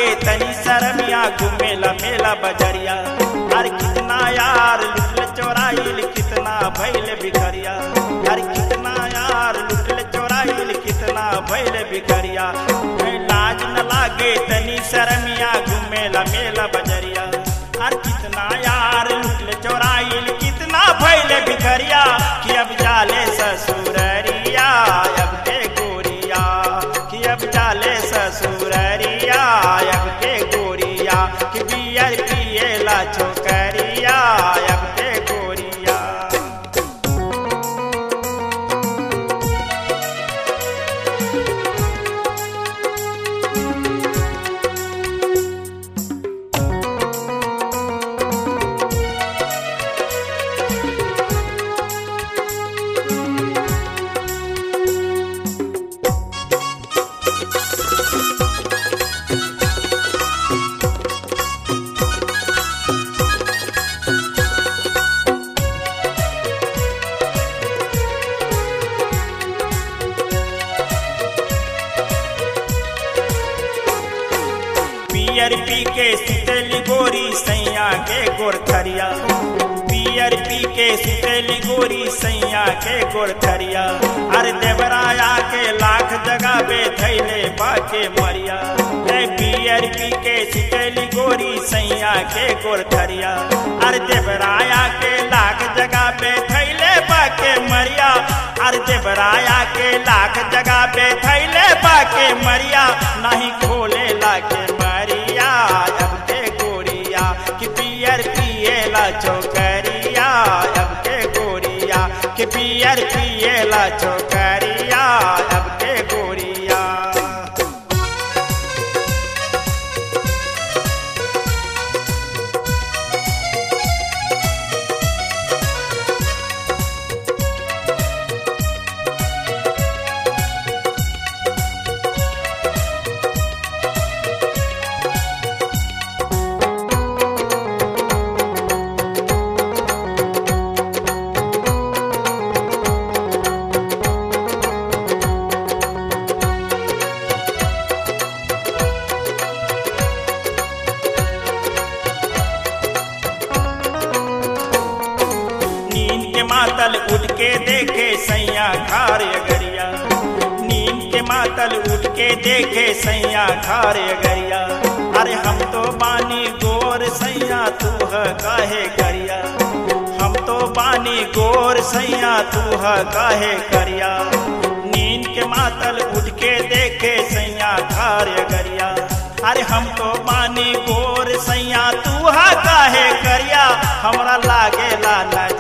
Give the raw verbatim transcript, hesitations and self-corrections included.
लागे तनी शरमिया घूमेला मेला बजरिया। अरे कितना यार लुटल चोराइल कितना भैल भिखरिया। अरे कितना यार लुटल चोराइल कितना भैल भिखरिया। लाज न लागे तनी शरमिया घूमेला मेला बजरिया। अरे कितना यार लुटल चोराइल कितना भैल भिखरिया। कि अब जाले ससुररिया अब के गोरिया। कि अब जाले ससुररिया अब के गोरिया। कि बियर पिएला छोकरिया अब के गोरिया। पियर पी के सुतेली गोरी सैया के गोरखरिया। पियर पी के सुतेली गोरी सैया के गोरखरिया। अरे देवराया के लाख जगह बे थैले बाके मरिया। पियर पी के सुतेली गोरी सैया के गोरखरिया। अरे देवराया के लाख जगह बे थैले बाके मरिया। अरे देवराया के लाख जगह बे थैले बाके मरिया। नहीं खोले लाके मरिया अब के गोरिया। कि पियर पिएला छोकरिया अब के गोरिया। कि पियर पिएला छोकरिया अब के गोरिया। मातल उठ के देखे सैया खार अगरिया। नीम के मातल उठ के देखे सैया खार अगरिया। अरे हम तो बानी गोर सैया तू है काहे करिया। हम तो बानी गोर सैया तू है काहे करिया। नीम के मातल उठ के देखे सैया खार अगरिया। अरे हम तो बानी गोर सैया तू है काहे करिया। हमरा लागेला न